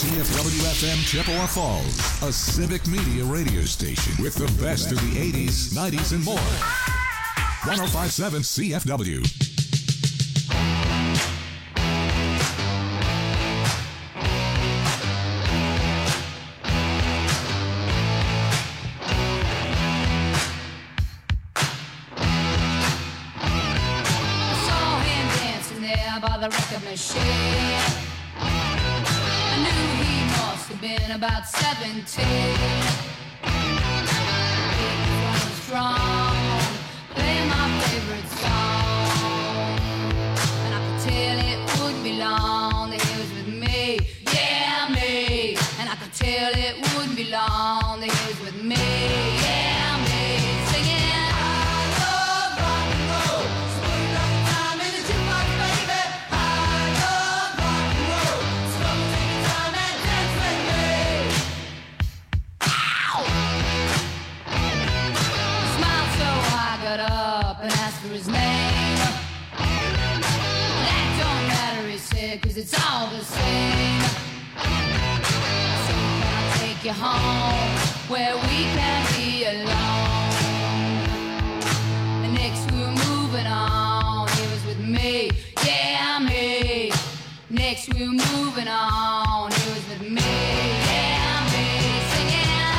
CFW-FM Chippewa Falls, a civic media radio station with the best of the 80s, 90s, and more. 105.7 CFW. By the record machine, I knew he must have been about 17. He was strong, playing my favorite song, and I could tell it wouldn't be long that he was with me, yeah me. And I could tell it wouldn't be long that he was with me, yeah me, singing. Up and asked for his name. That don't matter, he said, 'cause it's all the same. So can I take you home where we can be alone? And next we were moving on, he was with me, yeah me. Next we were moving on, he was with me, yeah me, singing.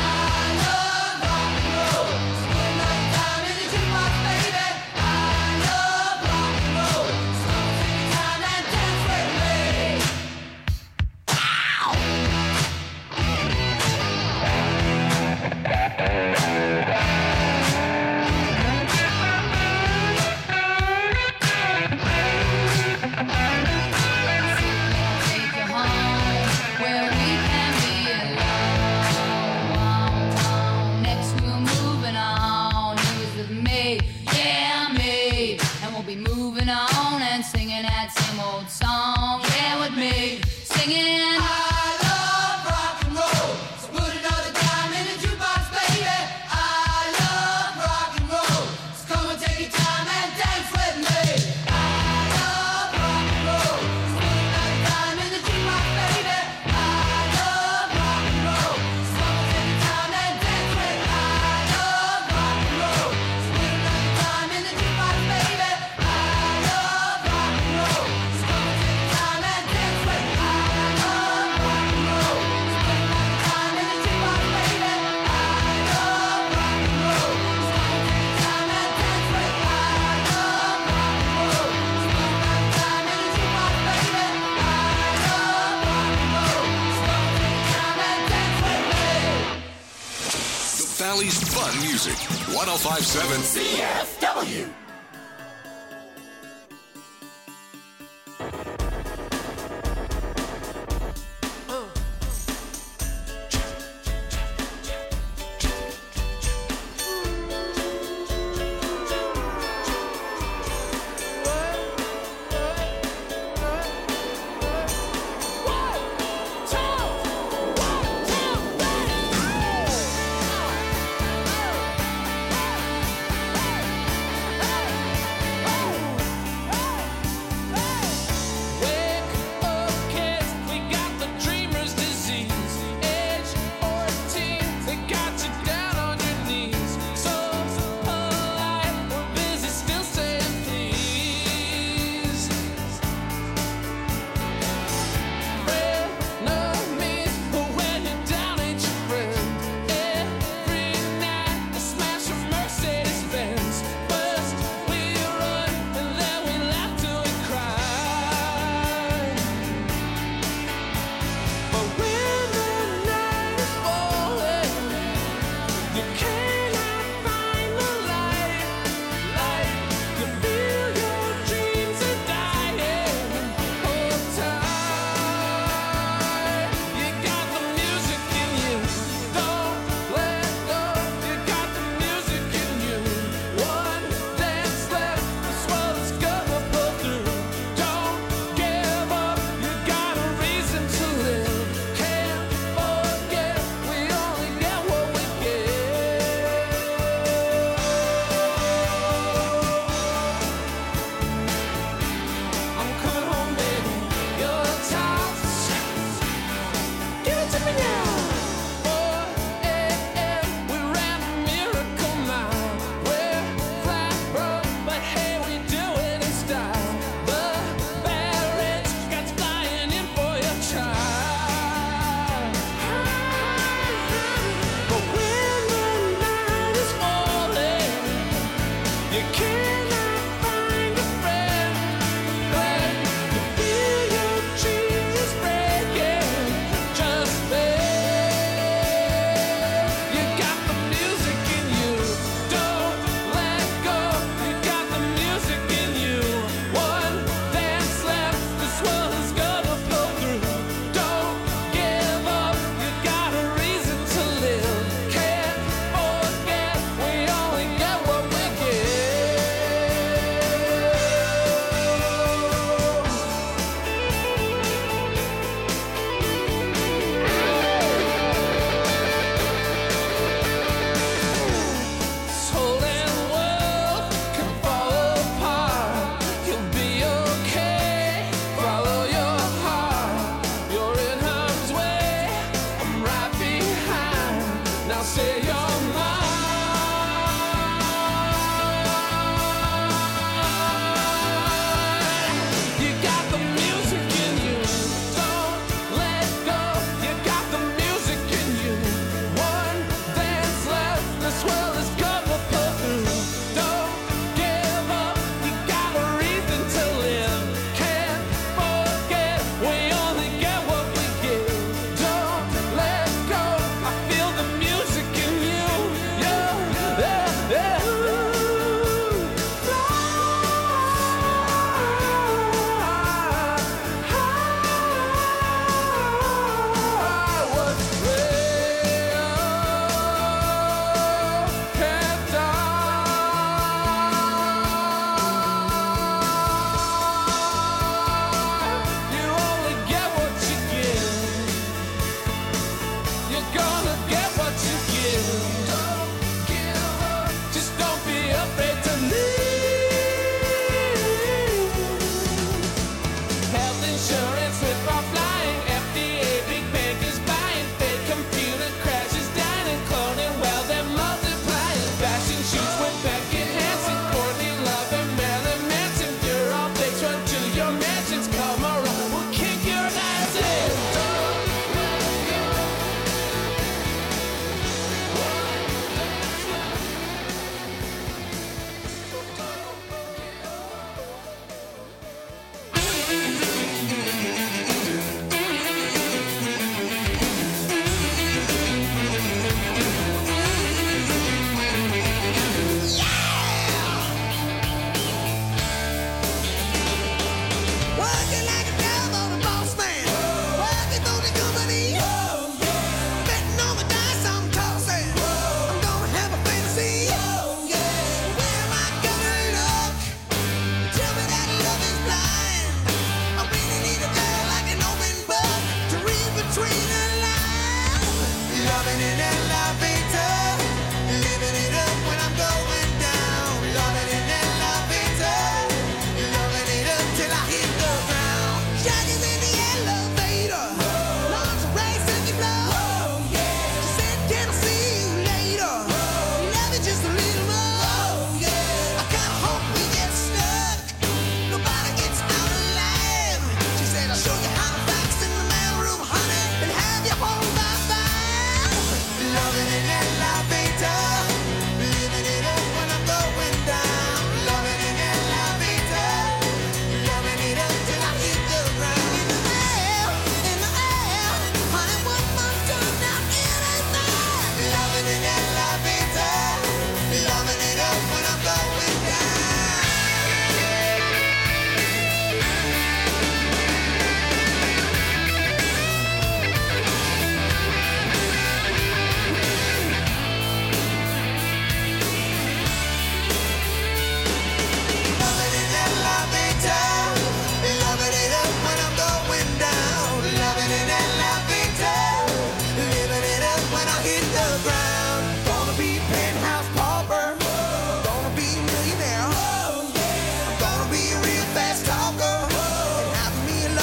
Song, yeah, with me, singing. I love rock and roll, so put another dime in the jukebox, baby. I love rock and roll, so come and take your time and dance with me. I love rock and roll, so put another dime in the jukebox, baby. I love rock and roll, so come and take your time and dance with me. I love rock and roll, so put another dime in the jukebox, baby. I love rock and roll. Valley's fun music. 105.7 CFW. Hey!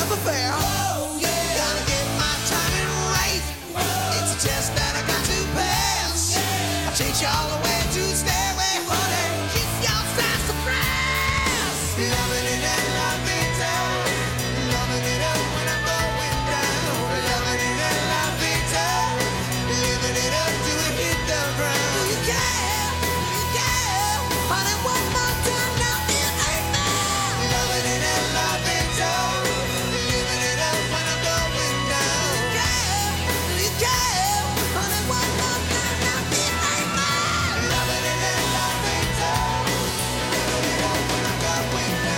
love affair. Oh, yeah. Gotta get my timing right. It's a test that I got to pass. Yeah. I'll chase you all the way to the stairway, honey. Kiss your sassafras. Loving it and loving it down. Loving it up when I'm going down. Loving it and loving it down. Living it up till we hit the ground. Do you care? Do you care? Honey, one more time now it ain't now. Loving it and loving it down. Living it up when I'm going down. Do you care? Honey, one more time now it ain't now. Loving it and loving it down. Living it up when I'm going down.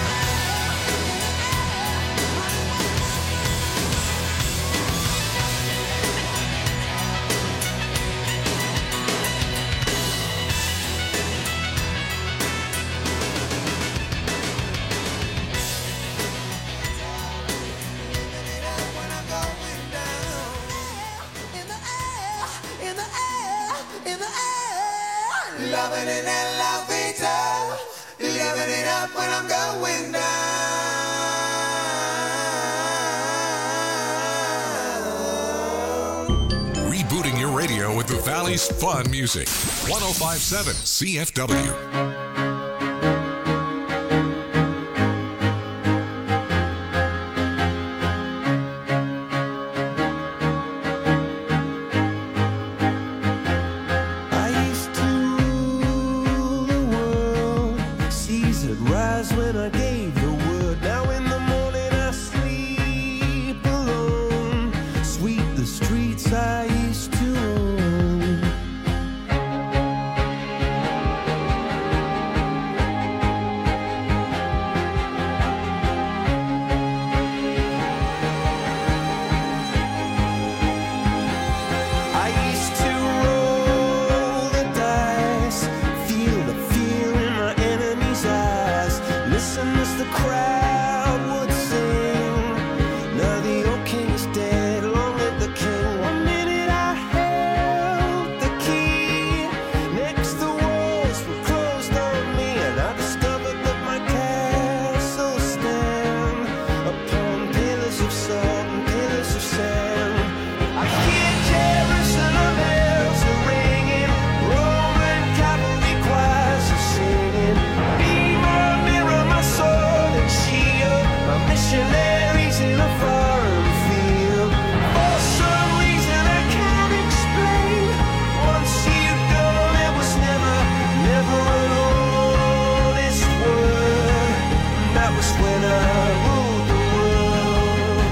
Loving it and loving it up, living it up when I'm going down. Rebooting your radio with the Valley's fun music. 1057 CFW. I used to rule the world. Seas would rise when I gave the word. Now in the morning I sleep alone. Sweep the streets I used to own. I used to roll the dice, feel the fear in my enemy's eyes. Listen as the crowd would sing. Now the old king is dead, long live the king. One minute I held the key. Next the walls were closed on me, and I discovered that my castle stand upon pillars of salt and pillars of sand. I hear Jerusalem bells are ringing, Roman cavalry choirs are singing. Be my mirror, my sword and shield, my missionaries in a foreign field. For some reason I can't explain, once you'd gone it was never an honest word. That was when I ruled the world.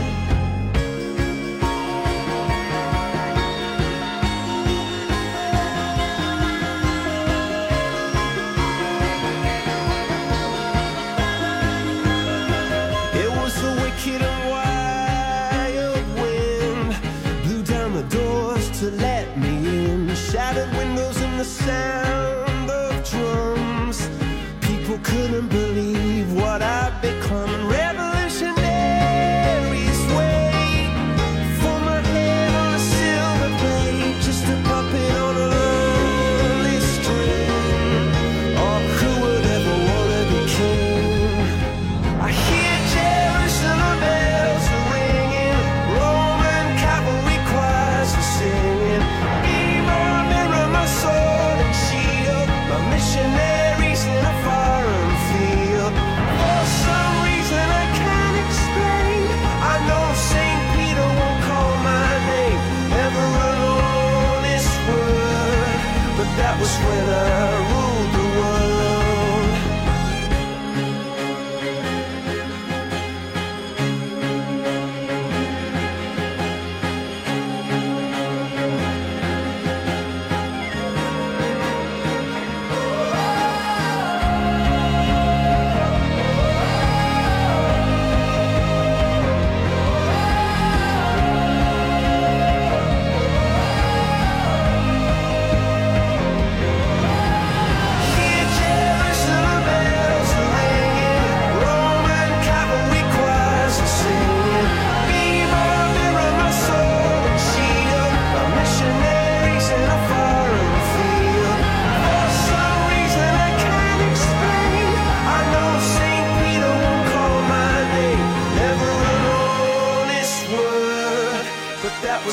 It was the wicked and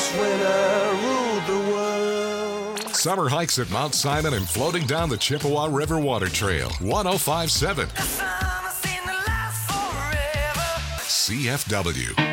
was when I ruled the world. Summer hikes at Mount Simon and floating down the Chippewa River Water Trail. 105.7 CFW.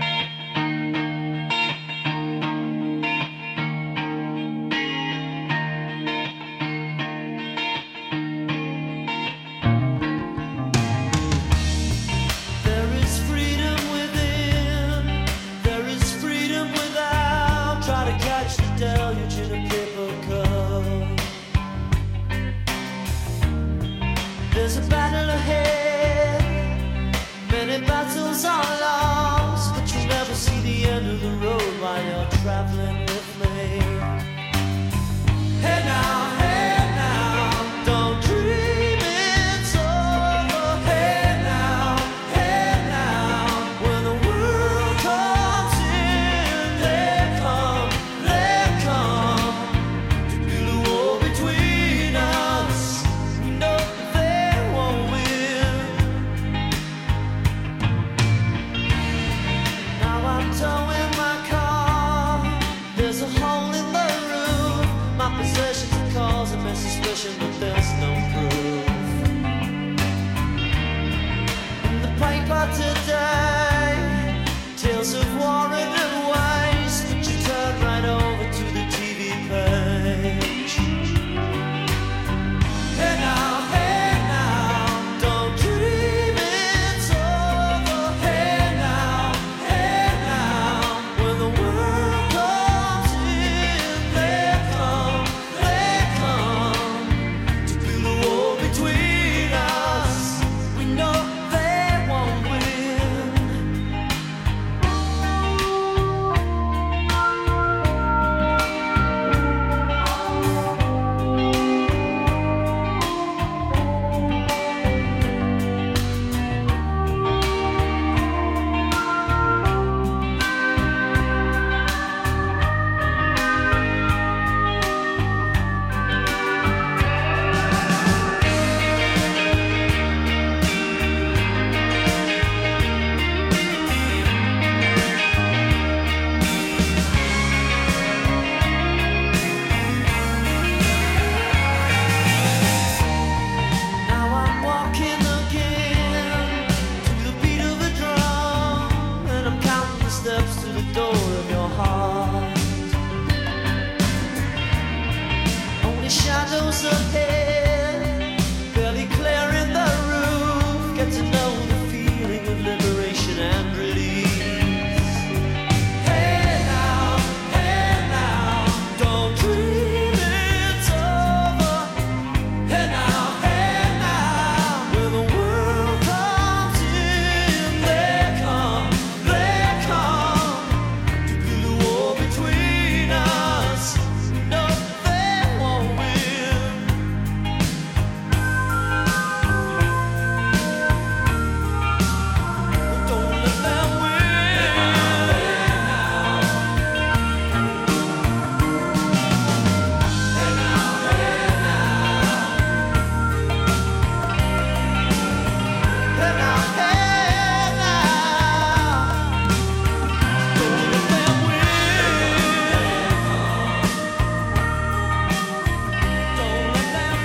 There's a battle ahead, many battles are lost, but you'll never see the end of the road while you're traveling with me. Hey now, don't dream it's over. Hey now, when the world comes in, they come to build a wall between us. No. Towing my car, there's a hole in the roof. My possessions are causing me suspicion, but there's no proof. In the paper today, tales of war and waste, but you turn right over to the TV page. Hey now, don't dream it's over. Hey now. When the world comes in, they come to build a wall between us. We know they won't win. Now I'm walking again to the beat of a drum, and I'm counting the steps to the door of your heart. Only shadows ahead, barely clearing the roof. Get to know the feeling of liberation and release. Hey now, don't dream it's over. Hey now, when the world comes in, they come to build a wall between us. No, they won't win. Don't let them win. Hey now, don't let them win. Don't let them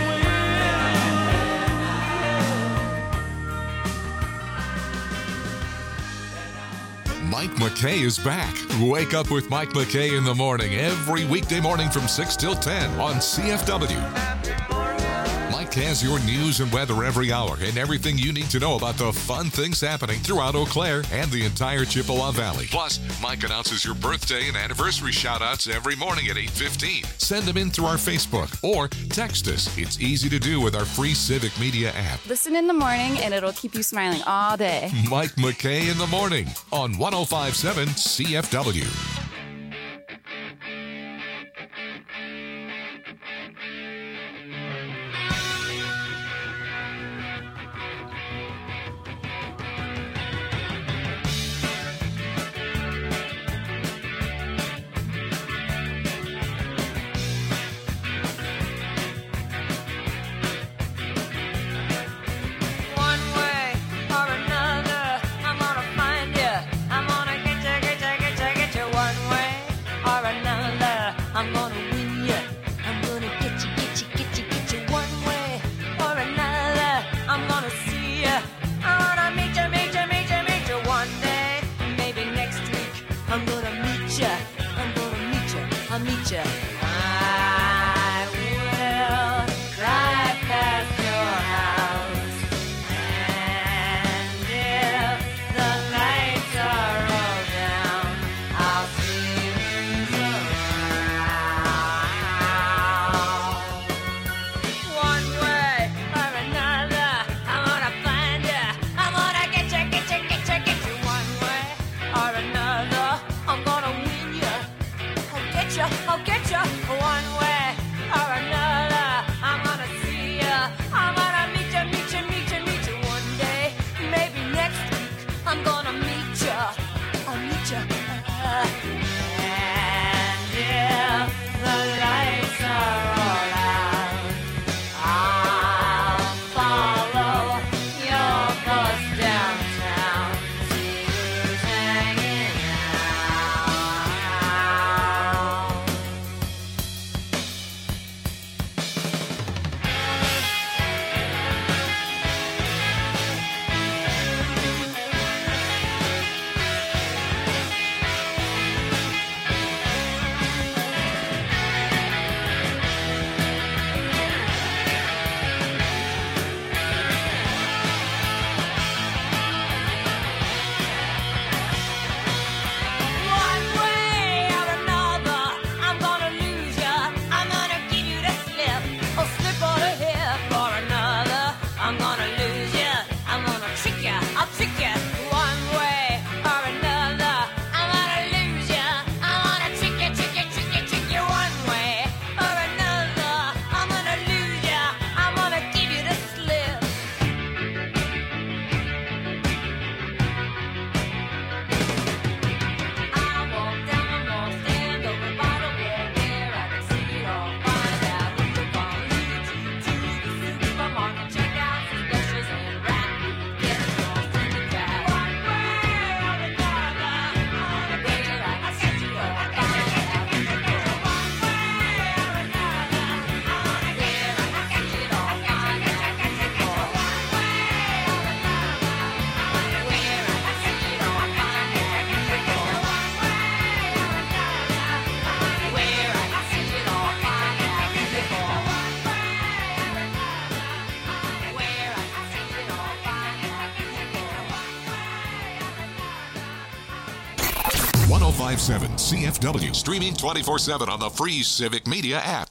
win. Mike McKay is back. Wake up with Mike McKay in the morning every weekday morning from 6 till 10 on CFW. Mike has your news and weather every hour and everything you need to know about the fun things happening throughout Eau Claire and the entire Chippewa Valley. Plus, Mike announces your birthday and anniversary shout-outs every morning at 8:15. Send them in through our Facebook or text us. It's easy to do with our free Civic Media app. Listen in the morning and it'll keep you smiling all day. Mike McKay in the morning on 105.7 CFW. One way or another, I'm gonna find you. I'm gonna get you. One meet ya. I'm gonna meet ya. I'll meet ya. I will drive past your house, and if the lights are all down, I'll see who's around. One way or another, I'm gonna find ya. I'm gonna get ya, get ya, get ya, get you. One way or another, I'm gonna win ya. I'll get ya, I'll get ya. One way or another, I'm gonna see ya. I'm gonna meet ya, meet ya, meet ya, meet ya. One day, maybe next week, I'm gonna meet ya. I'll meet ya. And if the lights are all out, I'll follow your bus downtown, see who's hanging out. One way or another, I'm gonna lose ya. I'm gonna give you the slip, or slip on the hip. Or another, I'm gonna lose ya. I'm gonna trick ya, I'll trick ya. One way or another, I'm gonna lose ya. I'm gonna trick ya, trick ya, trick ya, trick ya. One way or another, I'm gonna lose ya. I'm gonna give you the slip. I walk down the mall, stand over by the wall where I can see it all. Find out who you're gonna lead you to the supermarket. Check out some specials and rap. Get lost in the crowd. One way or another, where I can see it all. Find out who you're gonna. One way or another, where I can see it all. Find out who you're gonna. One way or another, where I can see it all. Find out who you're gonna. One way or another, where I can see it all. Find out who you're gonna. Where I can see it all. Find out who you're gonna. 1057 CFW, streaming 24/7 on the free Civic Media app.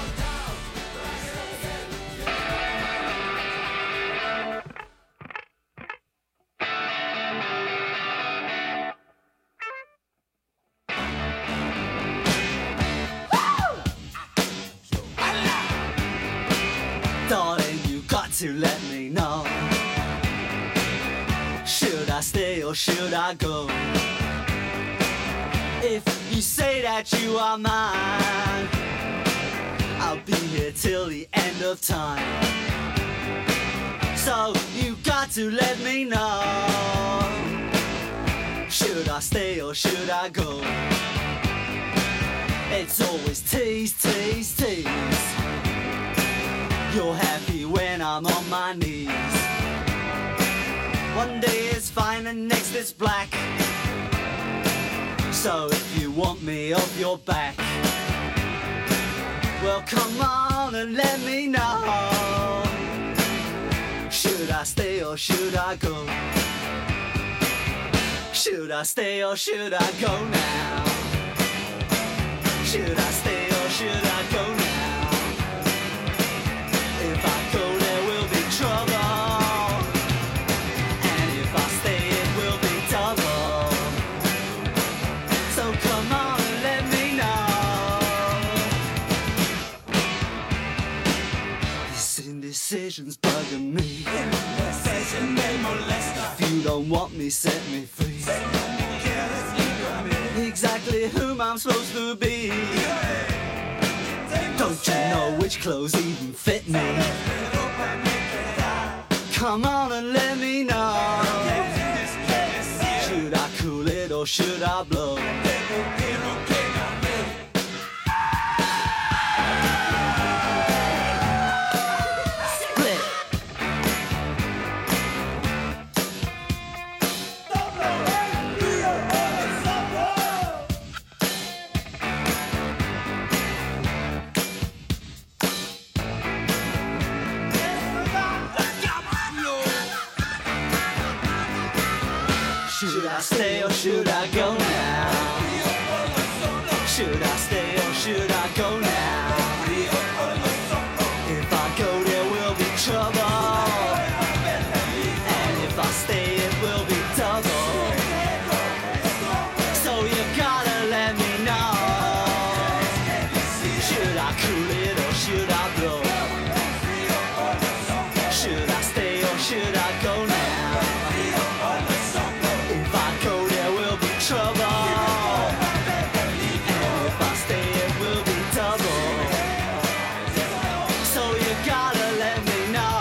Darling, you got to let me know. Should I stay or should I go? If you say that you are mine, I'll be here till the end of time. So you got to let me know. Should I stay or should I go? It's always tease, tease, tease. You're happy when I'm on my knees. One day it's fine and next it's black. So if you want me off your back, well come on and let me know. Should I stay or should I go? Should I stay or should I go now? Should I stay or should I go now? If I go there will be trouble, and if I stay it will be double. So come on and let me know. This indecision's bugging me. If you don't want me, set me free. Exactly whom I'm supposed to be. Don't you know which clothes even fit me? Come on and let me know. Should I cool it or should I blow? Split. Should I stay or should I go now? Should I stay or should I go now? If I go there will be trouble, and if I stay it will be double. So you gotta let me know. Should I cool it or should I blow? Should I stay or should I go now? If I go there will be trouble, and if I stay it will be double. So you gotta let me know.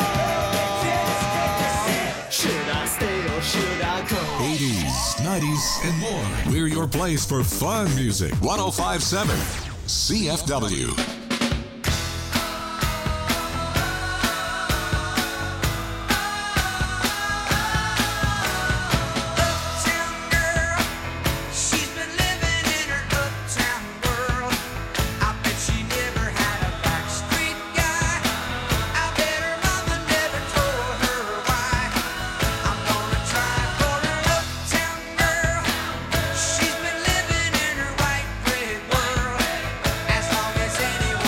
Should I stay or should I go? 80s, 90s, and more. We're your place for fun music. 1057 CFW. Uptown girl, she's been living in her uptown world. I bet she never had a backstreet guy. I bet her mama never told her why. I'm gonna try for her uptown girl. She's been living in her white bread world. As long as anyone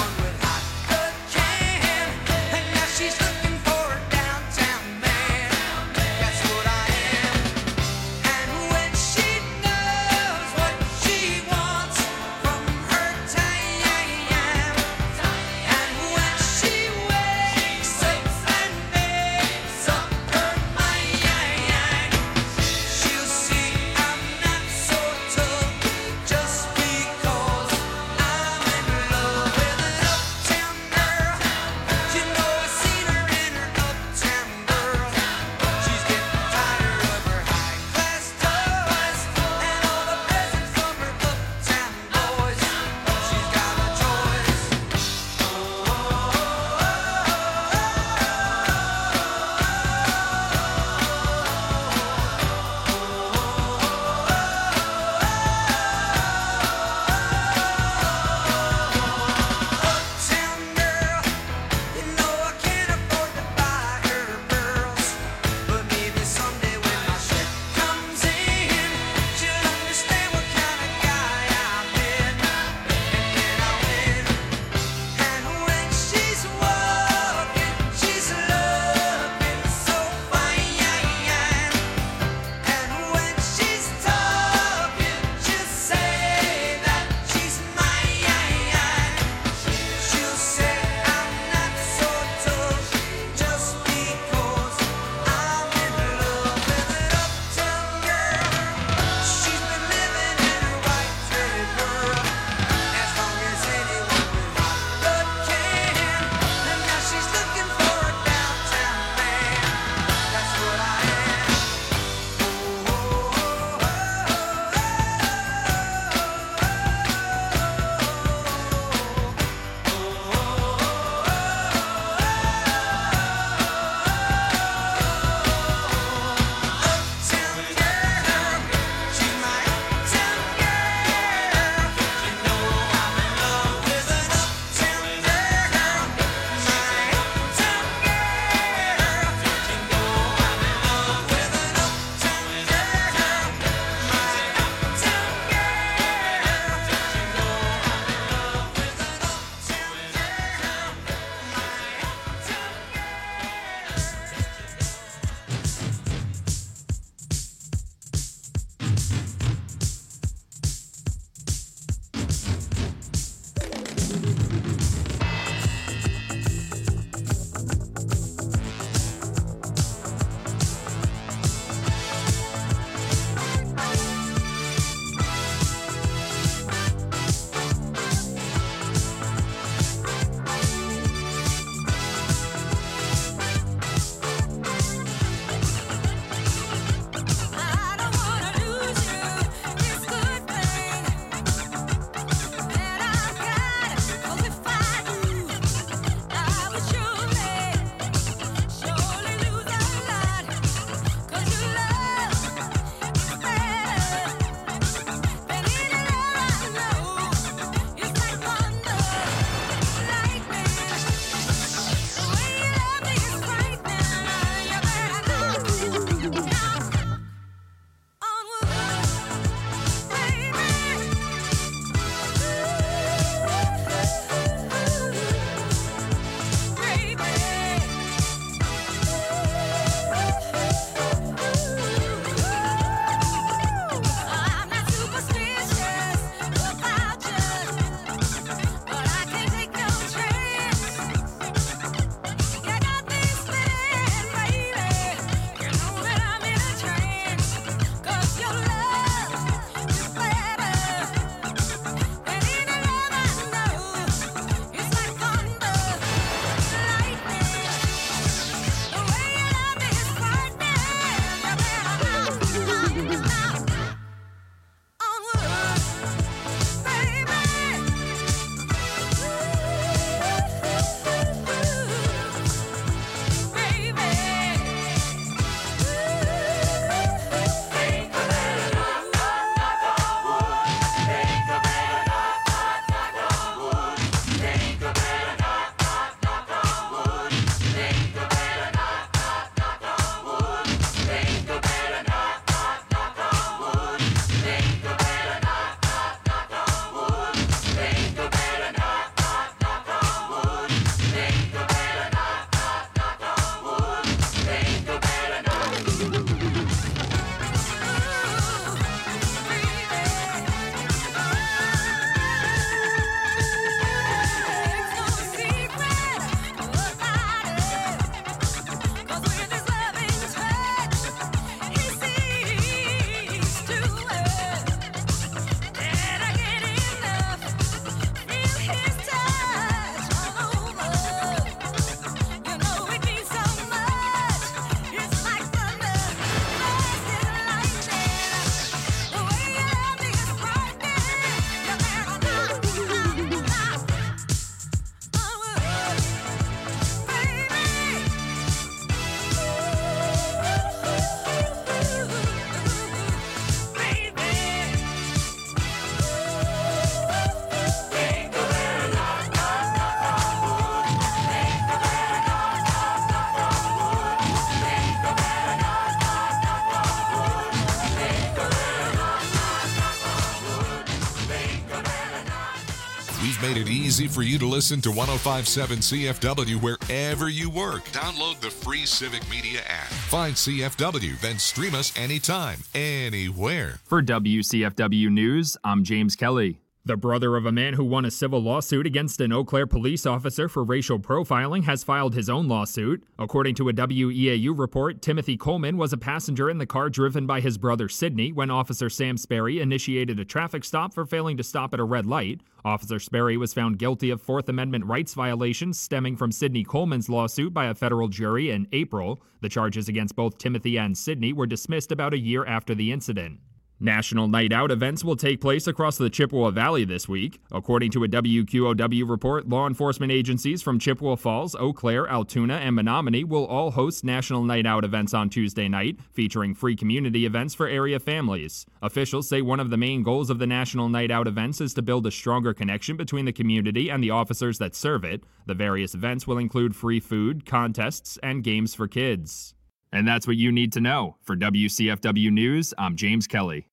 made it easy for you to listen to 105.7 CFW wherever you work. Download the free Civic Media app. Find CFW, then stream us anytime, anywhere. For WCFW News, I'm James Kelly. The brother of a man who won a civil lawsuit against an Eau Claire police officer for racial profiling has filed his own lawsuit. According to a WEAU report, Timothy Coleman was a passenger in the car driven by his brother Sidney when Officer Sam Sperry initiated a traffic stop for failing to stop at a red light. Officer Sperry was found guilty of Fourth Amendment rights violations stemming from Sidney Coleman's lawsuit by a federal jury in April. The charges against both Timothy and Sidney were dismissed about a year after the incident. National Night Out events will take place across the Chippewa Valley this week. According to a WQOW report, law enforcement agencies from Chippewa Falls, Eau Claire, Altoona, and Menominee will all host National Night Out events on Tuesday night, featuring free community events for area families. Officials say one of the main goals of the National Night Out events is to build a stronger connection between the community and the officers that serve it. The various events will include free food, contests, and games for kids. And that's what you need to know. For WCFW News, I'm James Kelly.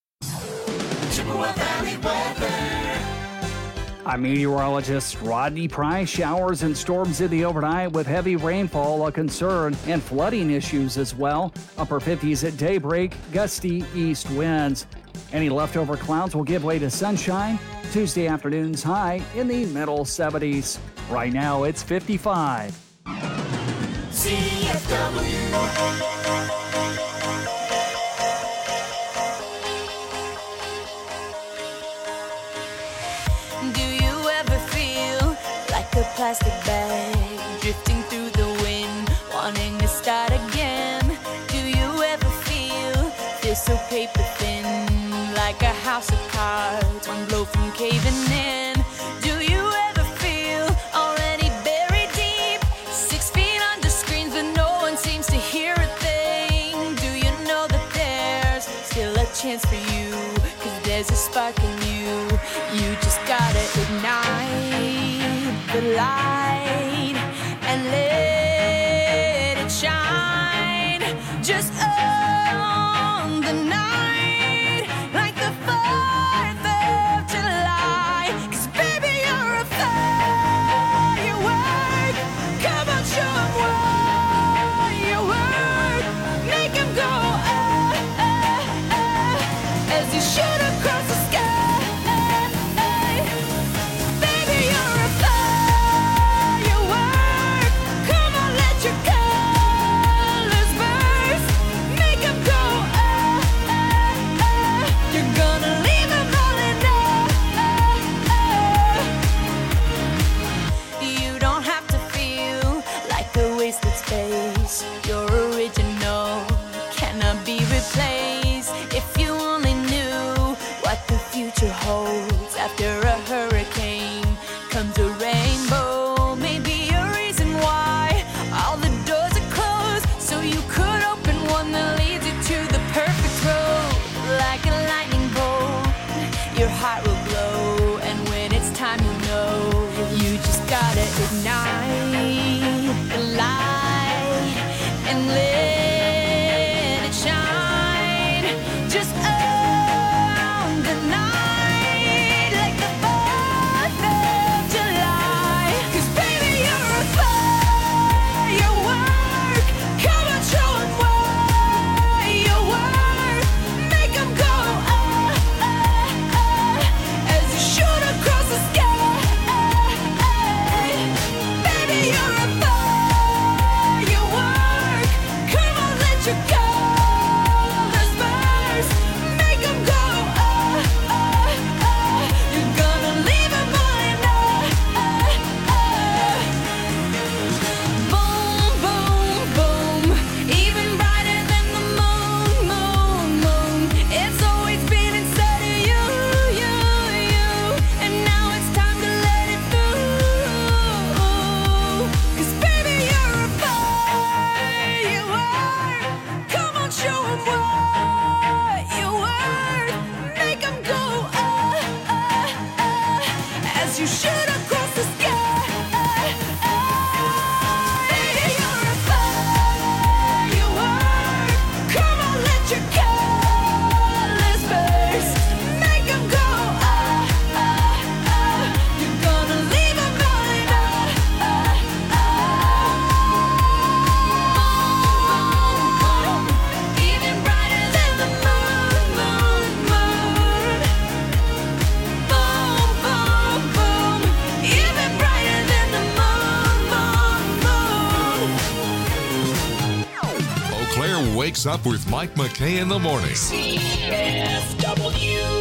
I'm meteorologist Rodney Price. Showers and storms in the overnight with heavy rainfall a concern and flooding issues as well. Upper 50s at daybreak, gusty east winds. Any leftover clouds will give way to sunshine. Tuesday afternoon's high in the middle 70s. Right now it's 55. Do you ever feel like a plastic bag drifting through the wind, wanting to start again? Do you ever feel so paper thin, like a house of cards, one blow from caving in? Do you ever feel already buried deep, 6 feet under screens but no one seems to hear a thing? Do you know that there's still a chance for you, 'cause there's a spark in you? You just gotta ignite the light and let it shine. Just on the night, like the 4th of July. 'Cause baby, you're a firework. Come on, show 'em what you work. Make 'em go, as you shoot across the sky. Your original cannot be replaced. If you only knew what the future holds, after a hurricane comes a rainbow. Maybe a reason why all the doors are closed, so you could open one that leads you to the perfect road. Like a lightning bolt, your heart will glow, and when it's time, you know you just gotta ignite the light and let it shine. Just on the night, like the 4th of July. 'Cause baby, you're a firework. Come on, show 'em what you work. Make 'em go, as you shoot across the sky. Baby, you're a firework. Come on, let your colors burst. Make 'em go, you're gonna leave 'em all in boom, boom, boom. Even brighter than the moon, moon, moon. It's always been inside of you, you, you. And now it's time to let it through. 'Cause baby, you're a firework. Come on, show 'em what you worth. Make 'em go, as you shoot across the sky. Baby, you're a firework. Come on, let your colors burst. Make 'em go, you're gonna Wakes Up with Mike McKay in the morning. CFW.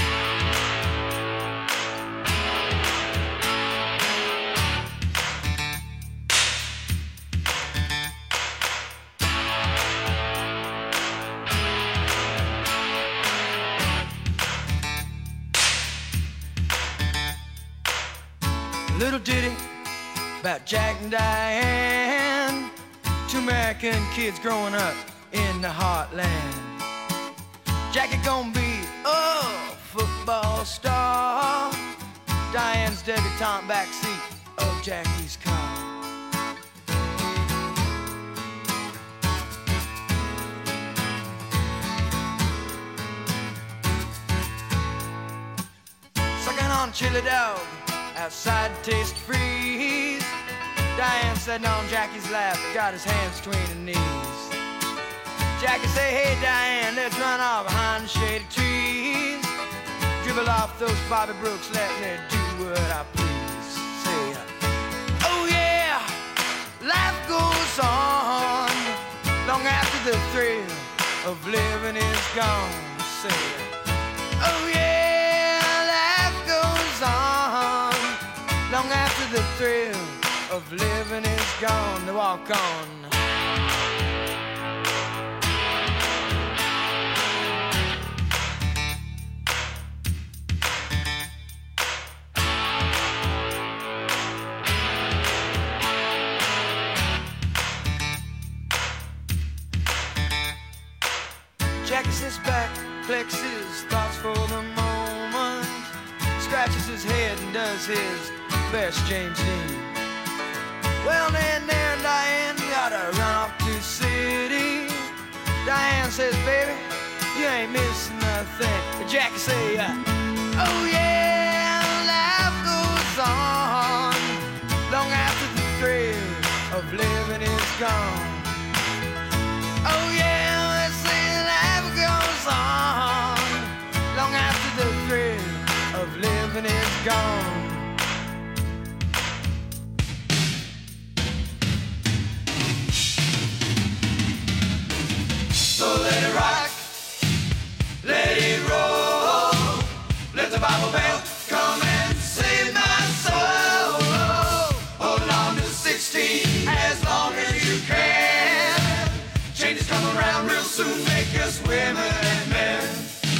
Little ditty about Jack and Diane, two American kids growing up in the heartland. Jackie gonna be a football star, Diane's debutante backseat of Jackie's car. Sucking on chili dog outside taste freeze. Diane sitting on Jackie's lap, got his hands between her knees. Jackie say, hey Diane, let's run off behind the shady trees. Dribble off those Bobby Brooks, let me do what I please. Say, oh yeah, life goes on long after the thrill of living is gone. Say, oh yeah, life goes on long after the thrill of living is gone. To walk on. Jackie sits back, collects his thoughts for the moment, scratches his head and does his best James Dean. Well, then there and Diane gotta run off to the city. Diane says, baby, you ain't missing nothing. But Jackie say, oh yeah, life goes on long after the thrill of living is gone. Oh yeah, let's say life goes on long after the thrill of living is gone. So let it rock, let it roll, let the Bible Belt come and save my soul. Hold on to 16 as long as you can. Changes come around real soon, make us women and men.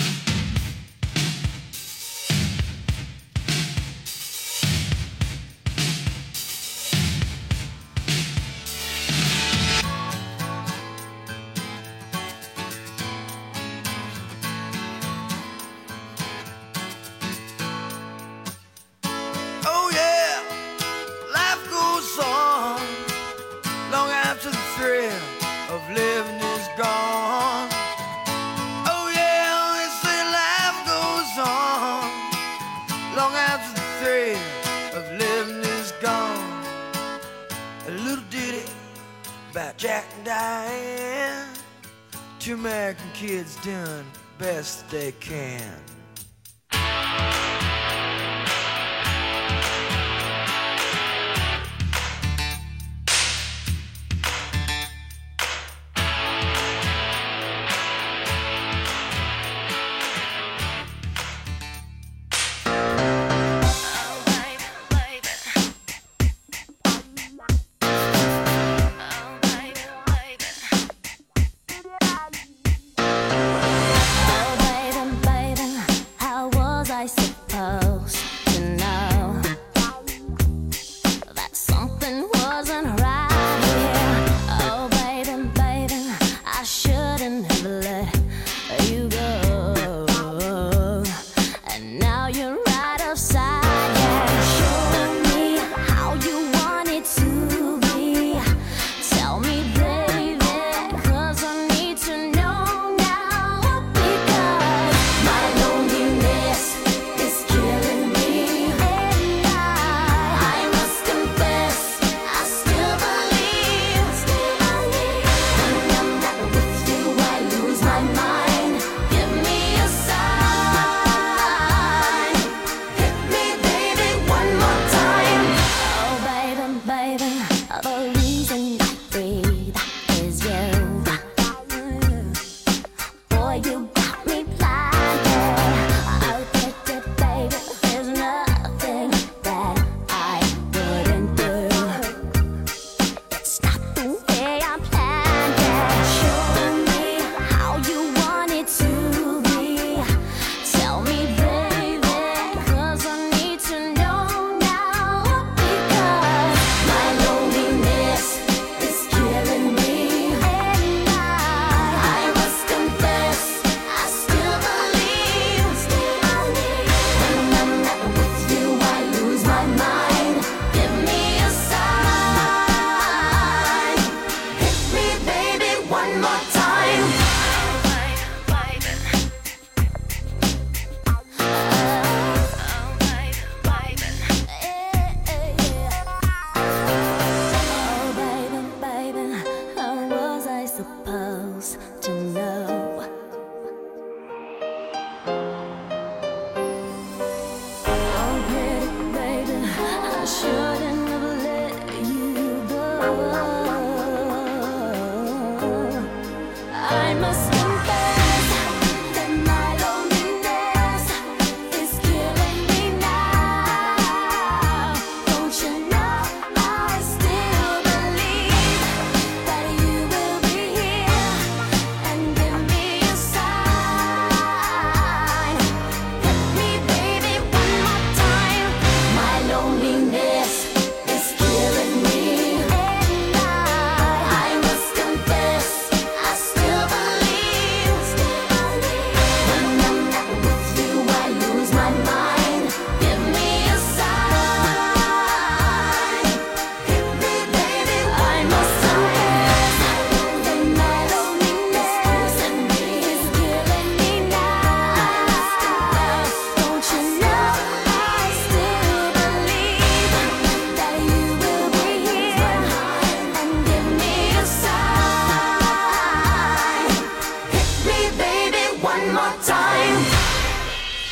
Oh yeah, life goes on long after the thrill of living is gone. Oh yeah, they say life goes on long after the thrill of living is gone. A little ditty about Jack and Diane, two American kids doing best they can.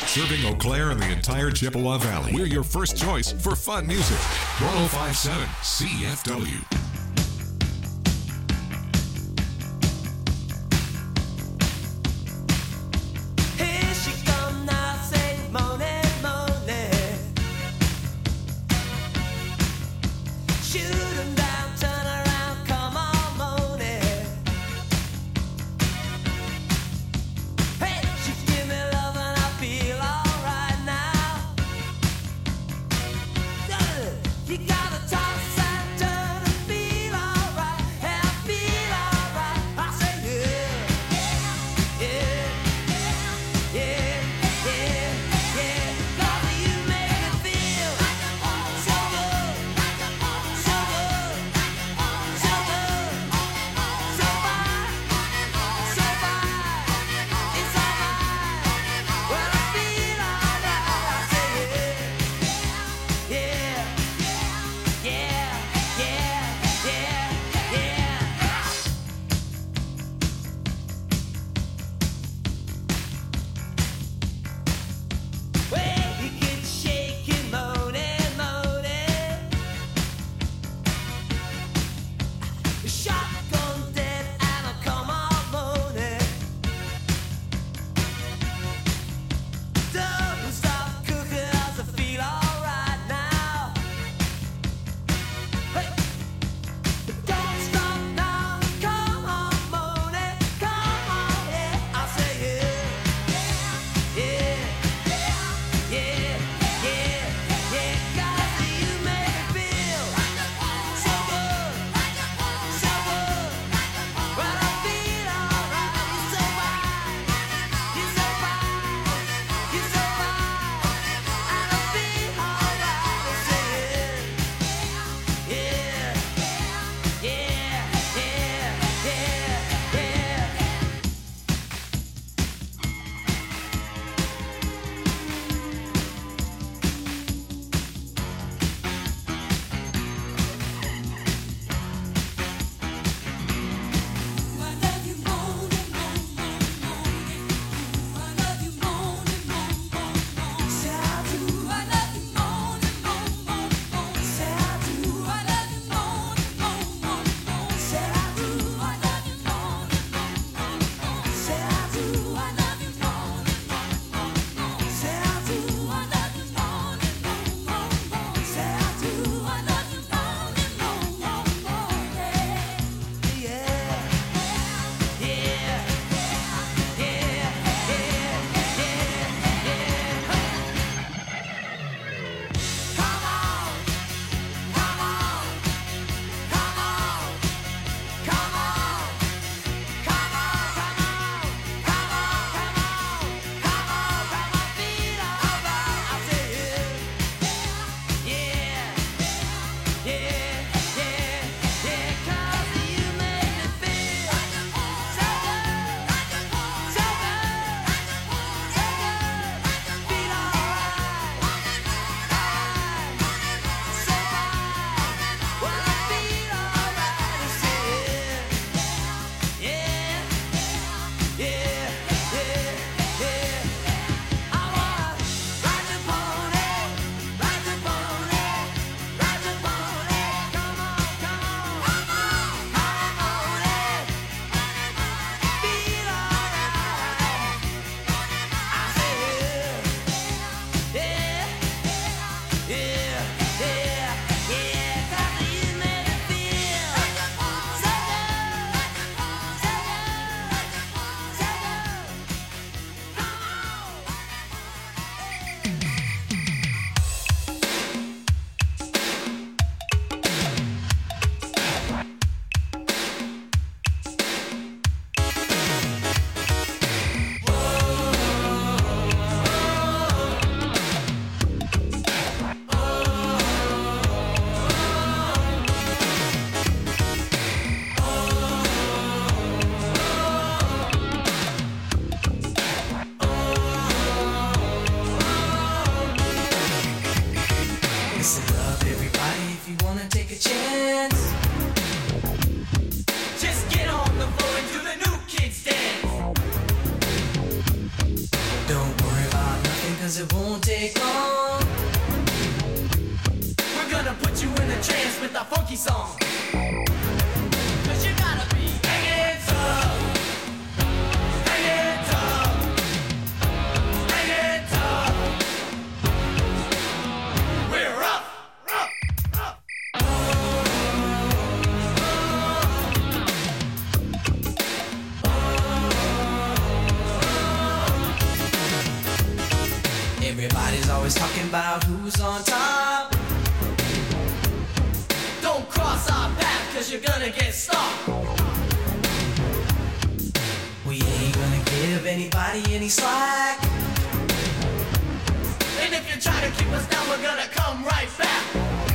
Serving Eau Claire and the entire Chippewa Valley. We're your first choice for fun music. 1057 CFW. Here she come now, say Monet, Monet. Shoot 'em down, turn around, come on, Monet. Hey, she give me love and I feel alright now. You gotta toss and turn and feel. cause it won't take long. We're gonna put you in a trance with a funky song. Cause you gotta be hanging tough, hanging tough, hanging tough. We're up, up, up. Everybody's always talking about who's on top. Don't cross our path, cause you're gonna get stopped. We ain't gonna give anybody any slack. And if you try to keep us down, we're gonna come right back.